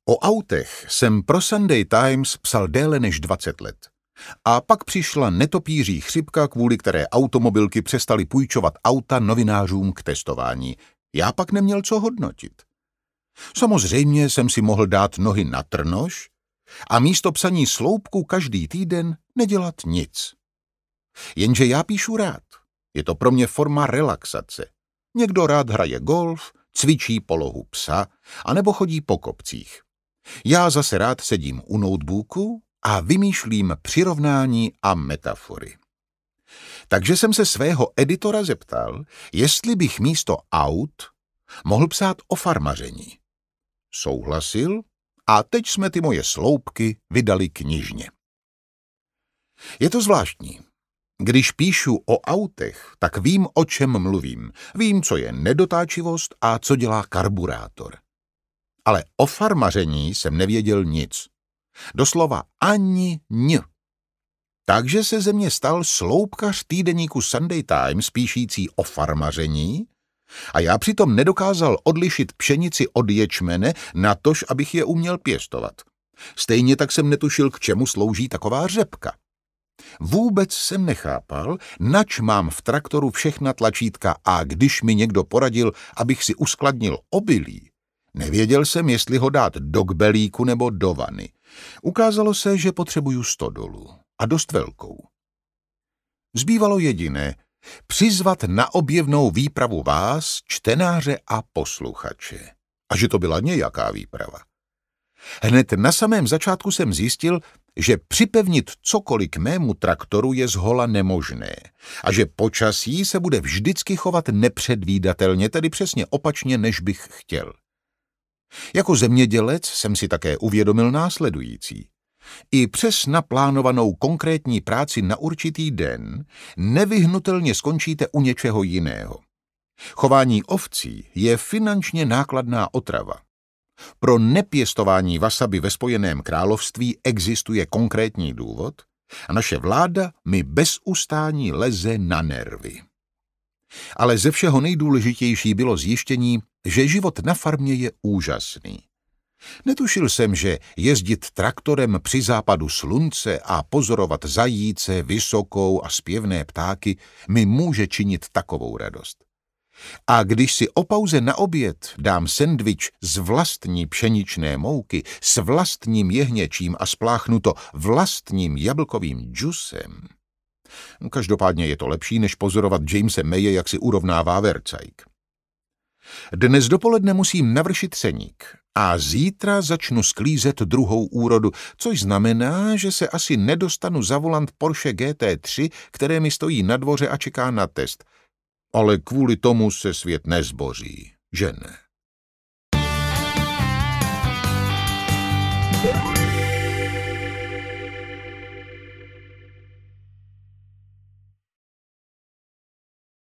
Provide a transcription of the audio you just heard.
O autech jsem pro Sunday Times psal déle než 20 let. A pak přišla netopíří chřipka, kvůli které automobilky přestaly půjčovat auta novinářům k testování. Já pak neměl co hodnotit. Samozřejmě jsem si mohl dát nohy na trnoš a místo psaní sloupku každý týden nedělat nic. Jenže já píšu rád. Je to pro mě forma relaxace. Někdo rád hraje golf, cvičí polohu psa, anebo chodí po kopcích. Já zase rád sedím u notebooku a vymýšlím přirovnání a metafory. Takže jsem se svého editora zeptal, jestli bych místo aut mohl psát o farmaření. Souhlasil a teď jsme ty moje sloupky vydali knižně. Je to zvláštní. Když píšu o autech, tak vím, o čem mluvím. Vím, co je nedotáčivost a co dělá karburátor. Ale o farmaření jsem nevěděl nic. Doslova ani ň. Takže se ze mě stal sloupkař týdeníku Sunday Times píšící o farmaření a já přitom nedokázal odlišit pšenici od ječmene, natož abych je uměl pěstovat. Stejně tak jsem netušil, k čemu slouží taková řepka. Vůbec jsem nechápal, nač mám v traktoru všechna tlačítka a když mi někdo poradil, abych si uskladnil obilí, nevěděl jsem, jestli ho dát do kbelíku nebo do vany. Ukázalo se, že potřebuju stodolu a dost velkou. Zbývalo jediné, přizvat na objevnou výpravu vás, čtenáře a posluchače. A že to byla nějaká výprava. Hned na samém začátku jsem zjistil, že připevnit cokoliv k mému traktoru je zhola nemožné a že počasí se bude vždycky chovat nepředvídatelně, tedy přesně opačně, než bych chtěl. Jako zemědělec jsem si také uvědomil následující. I přes naplánovanou konkrétní práci na určitý den nevyhnutelně skončíte u něčeho jiného. Chování ovcí je finančně nákladná otrava. Pro nepěstování wasabi ve Spojeném království existuje konkrétní důvod a naše vláda mi bez ustání leze na nervy. Ale ze všeho nejdůležitější bylo zjištění, že život na farmě je úžasný. Netušil jsem, že jezdit traktorem při západu slunce a pozorovat zajíce, vysokou a zpěvné ptáky mi může činit takovou radost. A když si o pauze na oběd dám sendvič z vlastní pšeničné mouky, s vlastním jehněčím a spláchnu to vlastním jablkovým džusem, každopádně je to lepší, než pozorovat Jamese Maye, jak si urovnává vercajk. Dnes dopoledne musím navršit seník a zítra začnu sklízet druhou úrodu, což znamená, že se asi nedostanu za volant Porsche GT3, které mi stojí na dvoře a čeká na test. Ale kvůli tomu se svět nezboří, že ne?